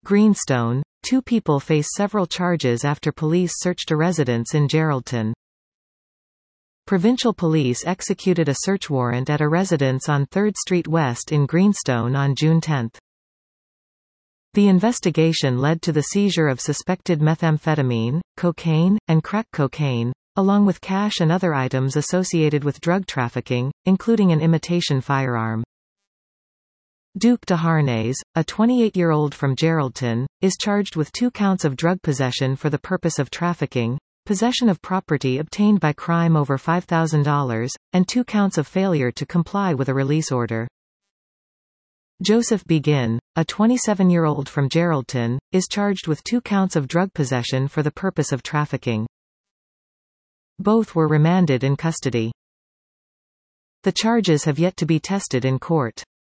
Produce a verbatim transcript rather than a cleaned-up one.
Greenstone, two people face several charges after police searched a residence in Geraldton. Provincial police executed a search warrant at a residence on third Street West in Greenstone on June tenth. The investigation led to the seizure of suspected methamphetamine, cocaine, and crack cocaine, along with cash and other items associated with drug trafficking, including an imitation firearm. Duke DeHarnais, a twenty-eight-year-old from Geraldton, is charged with two counts of drug possession for the purpose of trafficking, possession of property obtained by crime over five thousand dollars, and two counts of failure to comply with a release order. Joseph Begin, a twenty-seven-year-old from Geraldton, is charged with two counts of drug possession for the purpose of trafficking. Both were remanded in custody. The charges have yet to be tested in court.